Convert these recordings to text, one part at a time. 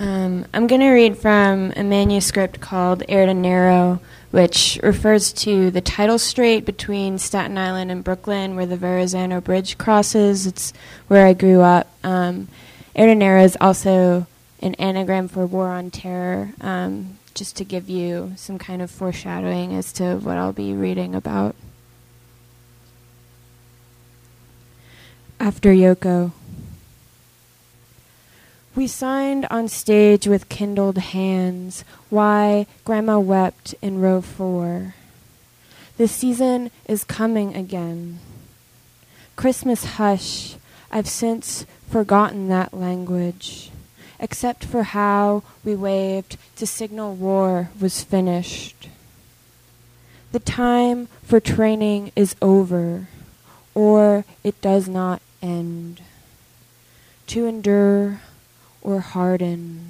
I'm going to read from a manuscript called Air to Narrow, which refers to the tidal strait between Staten Island and Brooklyn where the Verrazano Bridge crosses. It's where I grew up. Air to Narrow is also an anagram for War on Terror, just to give you some kind of foreshadowing as to what I'll be reading about. After Yoko. We signed on stage with kindled hands, why Grandma wept in row 4. The season is coming again. Christmas hush, I've since forgotten that language, except for how we waved to signal war was finished. The time for training is over, or it does not end. To endure or harden,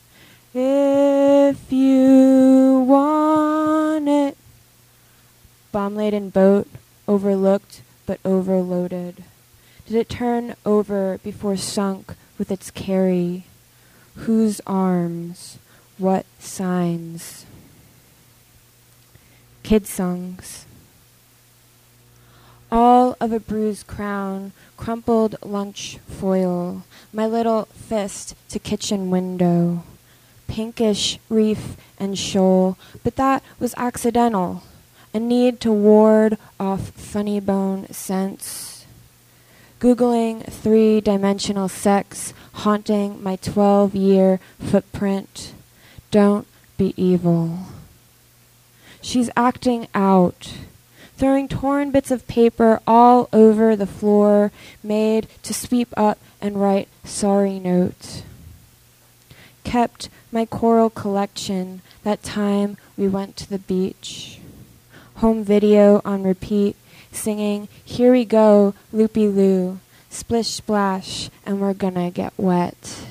if you want it. Bomb-laden boat, overlooked but overloaded. Did it turn over before sunk with its carry? Whose arms? What signs? Kid songs. All of a bruised crown, crumpled lunch foil, my little fist to kitchen window, pinkish reef and shoal, but that was accidental, a need to ward off funny bone scents. Googling 3-dimensional sex, haunting my 12-year footprint. Don't be evil. She's acting out, throwing torn bits of paper all over the floor, made to sweep up and write sorry notes. Kept my choral collection that time we went to the beach. Home video on repeat, singing, here we go, loopy-loo, splish splash, and we're gonna get wet.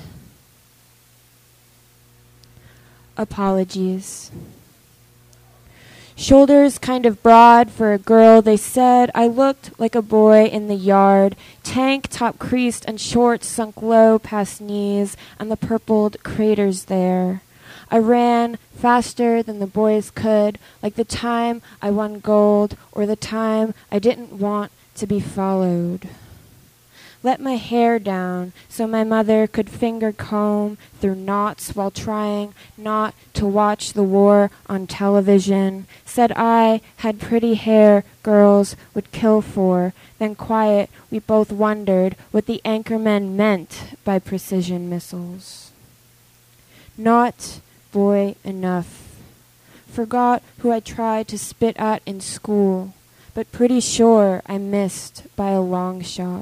Apologies. Shoulders kind of broad for a girl, they said. I looked like a boy in the yard. Tank top creased and shorts sunk low past knees and the purpled craters there. I ran faster than the boys could, like the time I won gold or the time I didn't want to be followed. Let my hair down so my mother could finger comb through knots while trying not to watch the war on television. Said I had pretty hair girls would kill for. Then quiet, we both wondered what the anchormen meant by precision missiles. Not boy enough. Forgot who I tried to spit at in school, but pretty sure I missed by a long shot.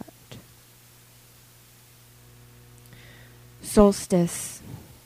Solstice.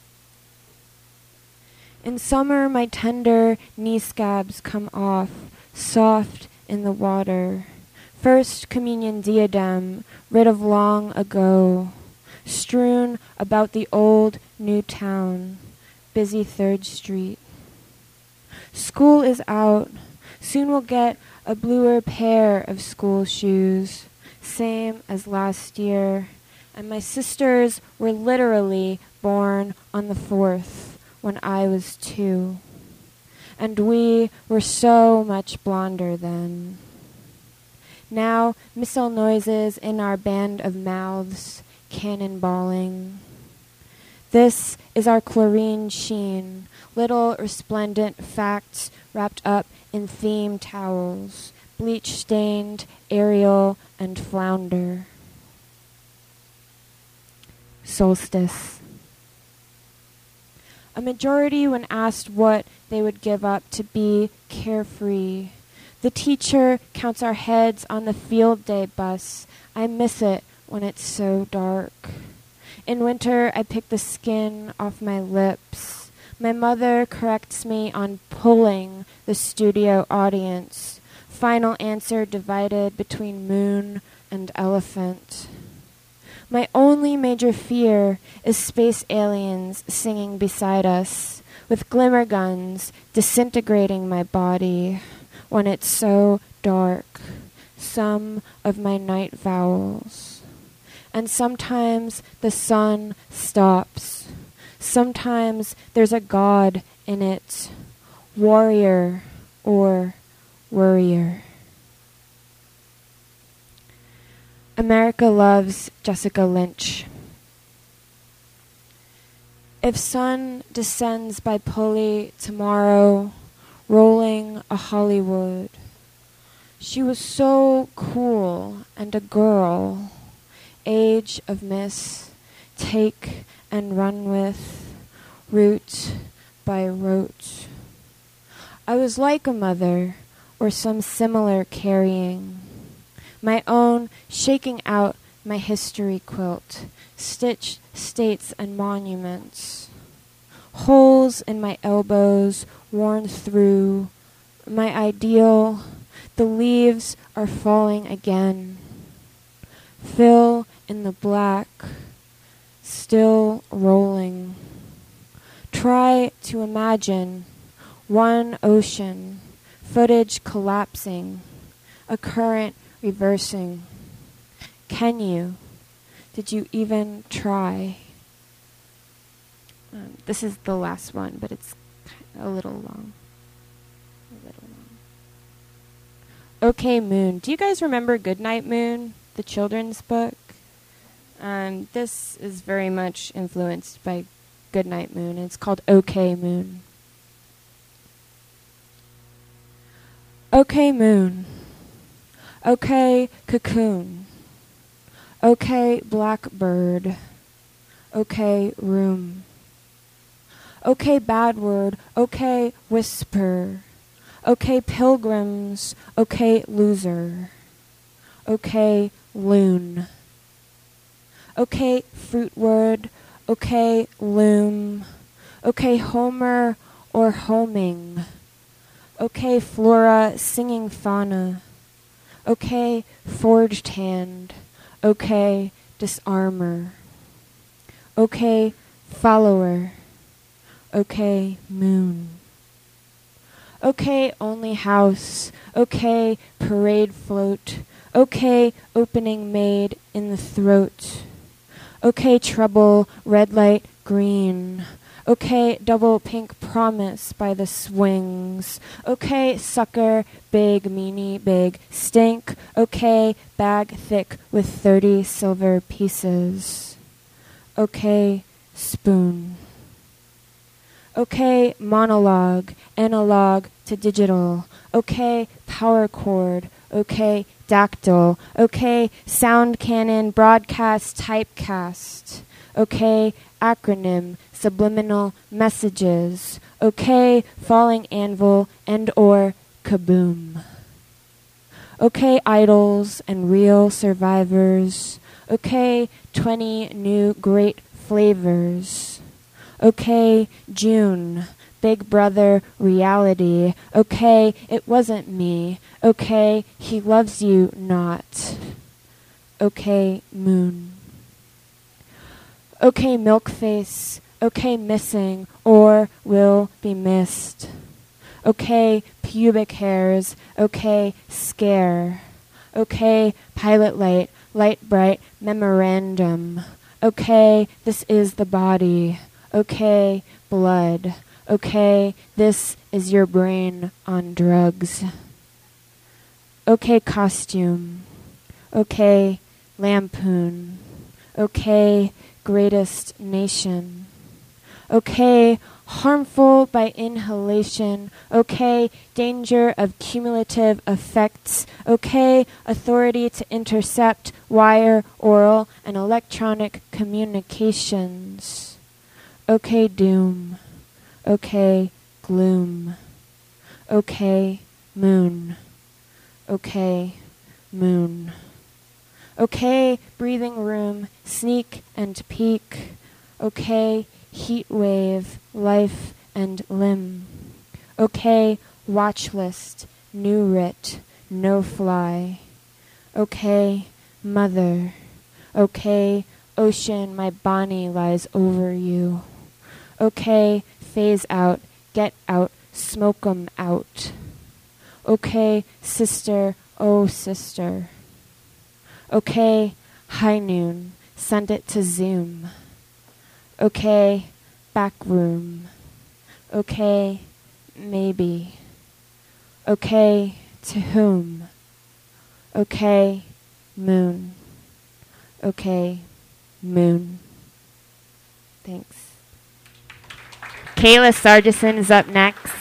In summer my tender knee scabs come off, soft in the water. First communion diadem, rid of long ago, strewn about the old new town, busy 3rd Street. School is out, soon we'll get a bluer pair of school shoes, same as last year. And my sisters were literally born on the 4th when I was 2. And we were so much blonder then. Now missile noises in our band of mouths, cannonballing. This is our chlorine sheen, little resplendent facts wrapped up in theme towels, bleach-stained Ariel and flounder. Solstice. A majority when asked what they would give up to be carefree. The teacher counts our heads on the field day bus. I miss it when it's so dark. In winter, I pick the skin off my lips. My mother corrects me on pulling the studio audience. Final answer divided between moon and elephant. My only major fear is space aliens singing beside us, with glimmer guns disintegrating my body when it's so dark, some of my night vowels. And sometimes the sun stops, Sometimes there's a god in it, warrior or worrier. America loves Jessica Lynch. If sun descends by pulley tomorrow, rolling a Hollywood, she was so cool and a girl, age of miss, take and run with, root by rote. I was like a mother, or some similar carrying, my own shaking out my history quilt, stitched states and monuments, holes in my elbows worn through, my ideal, the leaves are falling again, fill in the black, still rolling. Try to imagine one ocean, footage collapsing, a current reversing. Can you? Did you even try? This is the last one, but it's a little long. Okay, Moon. Do you guys remember Goodnight Moon, the children's book? This is very much influenced by Goodnight Moon. It's called Okay, Moon. Okay, Moon. Okay, cocoon. Okay, blackbird. Okay, room. Okay, bad word. Okay, whisper. Okay, pilgrims. Okay, loser. Okay, loon. Okay, fruit word. Okay, loom. Okay, Homer or homing. Okay, flora singing fauna. Okay, forged hand. Okay, disarmor. Okay, follower. Okay, moon. Okay, only house. Okay, parade float. Okay, opening maid in the throat. Okay, trouble, red light, green. Okay, double pink promise by the swings. Okay, sucker, big, meanie, big, stink. Okay, bag thick with 30 silver pieces. Okay, spoon. Okay, monologue, analog to digital. Okay, power cord. Okay, dactyl. Okay, sound cannon, broadcast, typecast. Okay, acronym, subliminal messages. Okay, falling anvil and or kaboom. Okay, idols and real survivors. Okay, 20 new great flavors. Okay, June, Big Brother reality. Okay, it wasn't me. Okay, he loves you not. Okay, moon. Okay, milk face. Okay, missing or will be missed. Okay, pubic hairs. Okay, scare. Okay, pilot light, light bright, memorandum. Okay, this is the body. Okay, blood. Okay, this is your brain on drugs. Okay, costume. Okay, lampoon. Okay, greatest nation. Okay, harmful by inhalation. Okay, danger of cumulative effects. Okay, authority to intercept wire, oral, and electronic communications. Okay, doom. Okay, gloom. Okay, moon. Okay, moon. Okay, breathing room, sneak and peek. Okay, heat wave, life and limb. Okay, watch list, new writ, no fly. Okay, mother. Okay, ocean, my Bonnie lies over you. Okay, phase out, get out, smoke 'em out. Okay, sister, oh sister. Okay, high noon, send it to Zoom. Okay, back room. Okay, maybe. Okay, to whom? Okay, moon. Okay, moon. Thanks. Kayla Sargison is up next.